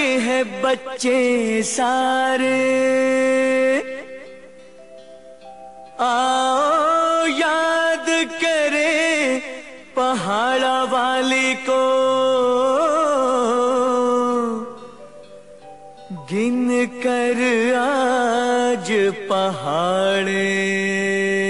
हैं बच्चे सारे, आओ याद करें पहाड़ा वाली को, गिन कर आज पहाड़े।